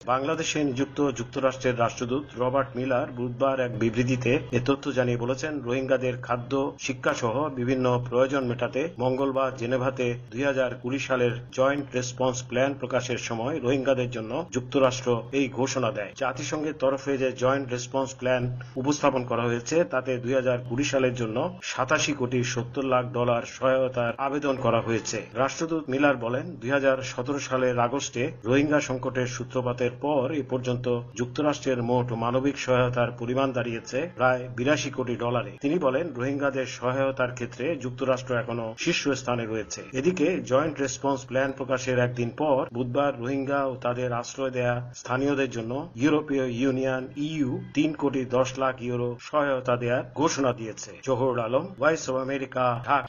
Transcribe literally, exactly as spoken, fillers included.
বাংলাদেশে নিযুক্ত যুক্তরাষ্ট্রের রাষ্ট্রদূত রবার্ট মিলার বুধবার এক বিবৃতিতে এ তথ্য জানিয়ে বলেছেন, রোহিঙ্গাদের খাদ্য, শিক্ষাসহ বিভিন্ন প্রয়োজন মেটাতে মঙ্গলবার জেনেভাতে দুই হাজার কুড়ি সালের জয়েন্ট রেসপন্স প্ল্যান প্রকাশের সময় রোহিঙ্গাদের জন্য যুক্তরাষ্ট্র এই ঘোষণা দেয়। জাতিসংঘের তরফে যে জয়েন্ট রেসপন্স প্ল্যান উপস্থাপন করা হয়েছে তাতে দুই হাজার কুড়ি সালের জন্য সাতাশি কোটি সত্তর লাখ ডলার সহায়তার আবেদন করা হয়েছে। রাষ্ট্রদূত মিলার বলেন, দুই হাজার সতেরো সালের আগস্টে রোহিঙ্গা সংকটের সূত্রপাতের পর এ পর্যন্ত যুক্তরাষ্ট্রের মোট মানবিক সহায়তার পরিমাণ দাঁড়িয়েছে প্রায় বিরাশি কোটি ডলারে। তিনি বলেন, রোহিঙ্গাদের সহায়তার ক্ষেত্রে যুক্তরাষ্ট্র এখনো শীর্ষস্থানে রয়েছে। এদিকে জয়েন্ট রেসপন্স প্ল্যান প্রকাশের একদিন পর বুধবার রোহিঙ্গা ও তাদের আশ্রয় দেয়া স্থানীয়দের জন্য ইউরোপীয় ইউনিয়ন ইইউ তিন কোটি দশ লাখ ইউরো সহায়তা দেওয়ার ঘোষণা দিয়েছে। Zahurul Alam, voice of America, Dhaka.